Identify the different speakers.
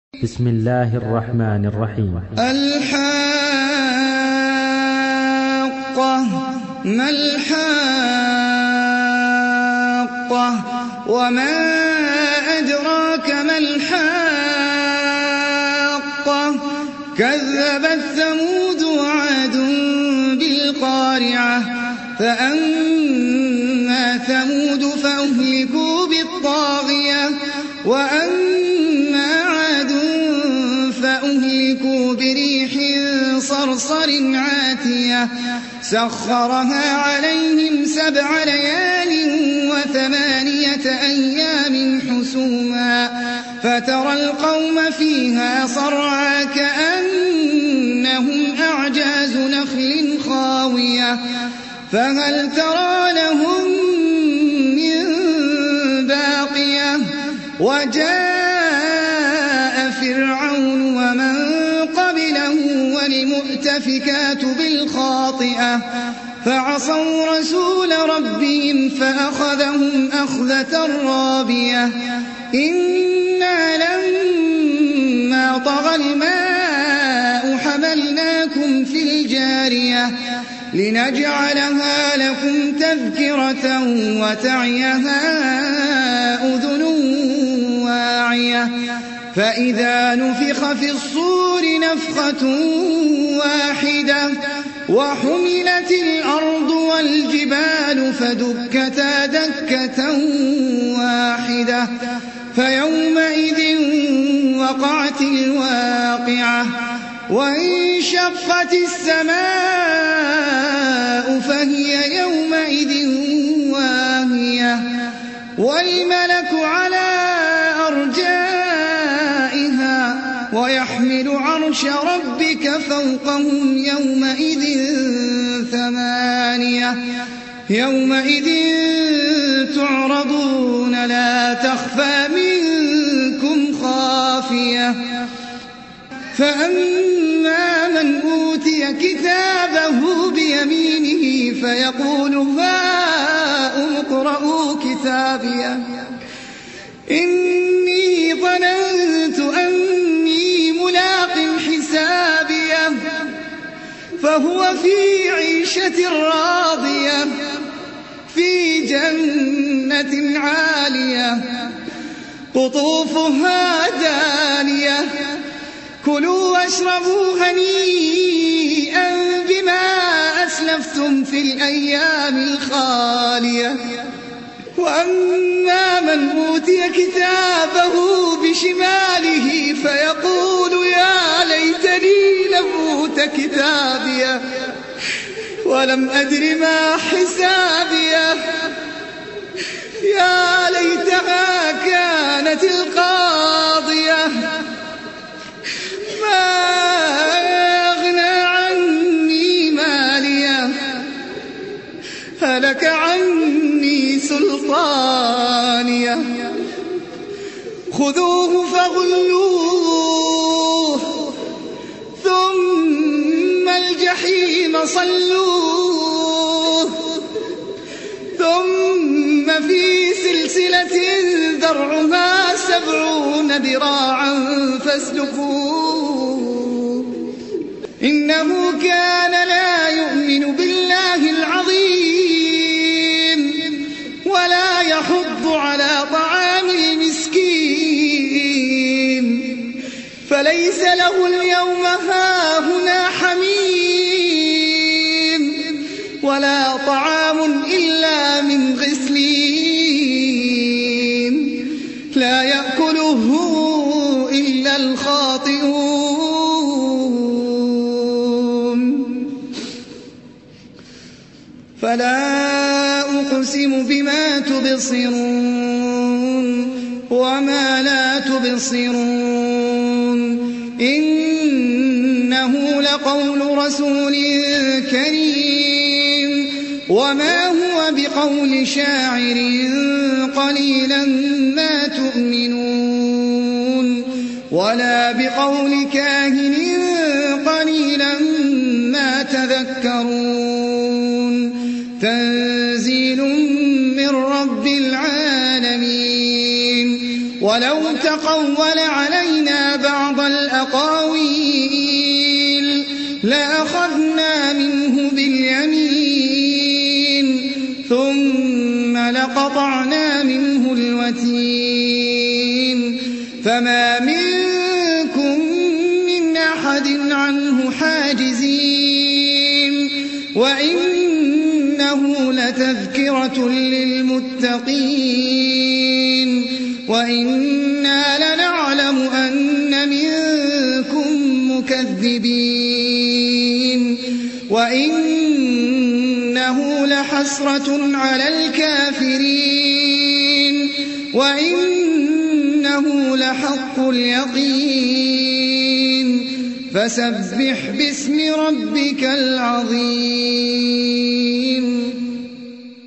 Speaker 1: بسم الله الرحمن الرحيم.
Speaker 2: الحاقة. ما الحاقة وما أدراك ما الحاقة. كذبت ثمود وعاد بالقارعة فأما ثمود فأهلكوا بالطاغية وأما عاد فأهلكوا بريح صرصر عاتية سخرها عليهم 7 ليال و8 أيام حسوما فترى القوم فيها صرعى كأنهم أعجاز نخل خاوية فهل ترى لهم من باقية. وجاء فرعون ومن قبله والمؤتفكات بالخاطئة فعصوا رسول ربهم فأخذهم أخذة رابية. إنا لما طغى الماء حملناكم في الجارية لنجعلها لكم تذكرة وتعيها أذن واعية. فإذا نفخ في الصور نفخة واحدة وحملت الأرض والجبال فدكتا دكة واحدة فيومئذ وقعت الواقعة وانشقت السماء فهي يومئذ واهية والملك على أرجائها ويحمل عرش ربك فوقهم يومئذ 8 يومئذ تعرضون لا تخفى منكم خافية. فأما من أوتي كتابه بيمينه فيقول هاؤم اقرءوا كتابيه إني ظننت أني ملاق حسابيه فهو في عيشة راضية في جنة عالية قطوفها دانية كلوا واشربوا هنيئا بما أسلفتم في الأيام الخالية. وأما من أوتي كتابه بشماله فيقول يا ليتني لم أوت كتابيه ولم أدر ما حسابيه يا ليتها كانت القاضية ما أغنى عني ماليه هلك عني سلطانيه خذوه فغلوه ثم الجحيم صلوه ثم في سلسلة ذرعها 70 ذراعا فاسلكوه إنه كان لا يؤمن بالله العظيم ولا يحض على طعام المسكين فليس له اليوم هاهنا حميم ولا طعام إلا من غسلين لا يأكله إلا الخاطئون. فلا أقسم بما تبصرون وما لا تبصرون إنه لقول رسول كريم وما هو بقول شاعر قليلا ما تؤمنون ولا بقول كاهن قليلا ما تذكرون. تنزيل من رب العالمين ولو تقول علينا بعض فما منكم من أحد عنه حاجزين وإنه لتذكرة للمتقين وإنا لنعلم أن منكم مكذبين وإنه لحسرة على الكافرين وإنه لحق اليقين فسبح باسم ربك العظيم